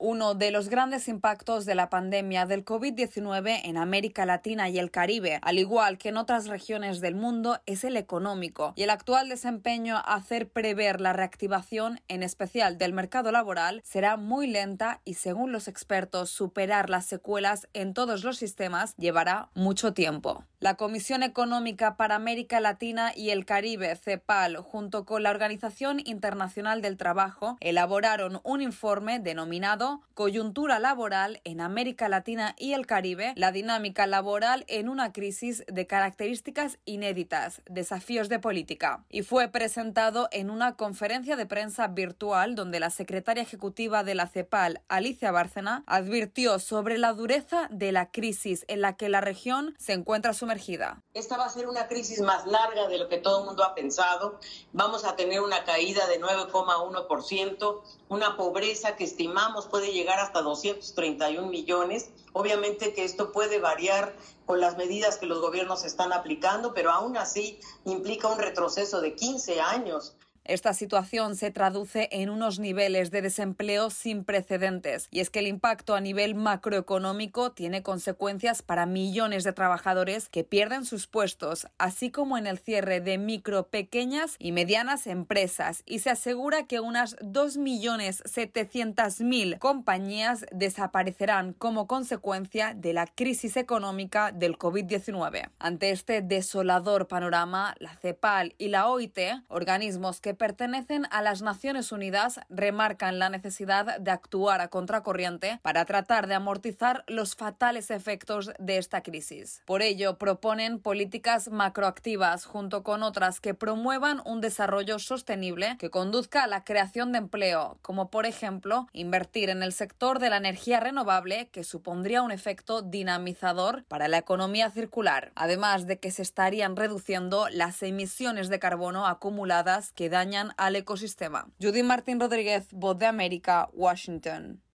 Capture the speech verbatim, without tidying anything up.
Uno de los grandes impactos de la pandemia del COVID diecinueve en América Latina y el Caribe, al igual que en otras regiones del mundo, es el económico, y el actual desempeño a hacer prever la reactivación, en especial del mercado laboral, será muy lenta y, según los expertos, superar las secuelas en todos los sistemas llevará mucho tiempo. La Comisión Económica para América Latina y el Caribe, CEPAL, junto con la Organización Internacional del Trabajo, elaboraron un informe denominado Coyuntura laboral en América Latina y el Caribe, la dinámica laboral en una crisis de características inéditas, desafíos de política, y fue presentado en una conferencia de prensa virtual donde la secretaria ejecutiva de la CEPAL, Alicia Bárcena, advirtió sobre la dureza de la crisis en la que la región se encuentra sumergida. Esta va a ser una crisis más larga de lo que todo el mundo ha pensado. Vamos a tener una caída de nueve coma uno por ciento, una pobreza que estimamos puede llegar hasta doscientos treinta y un millones. Obviamente que esto puede variar con las medidas que los gobiernos están aplicando, pero aún así implica un retroceso de quince años. Esta situación se traduce en unos niveles de desempleo sin precedentes, y es que el impacto a nivel macroeconómico tiene consecuencias para millones de trabajadores que pierden sus puestos, así como en el cierre de micro, pequeñas y medianas empresas, y se asegura que unas dos millones setecientas mil compañías desaparecerán como consecuencia de la crisis económica del COVID diecinueve. Ante este desolador panorama, la CEPAL y la O I T, organismos que pertenecen a las Naciones Unidas, remarcan la necesidad de actuar a contracorriente para tratar de amortizar los fatales efectos de esta crisis. Por ello, proponen políticas macroactivas junto con otras que promuevan un desarrollo sostenible que conduzca a la creación de empleo, como por ejemplo, invertir en el sector de la energía renovable, que supondría un efecto dinamizador para la economía circular, además de que se estarían reduciendo las emisiones de carbono acumuladas que dañan al ecosistema. Judith Martín Rodríguez, Voz de América, Washington.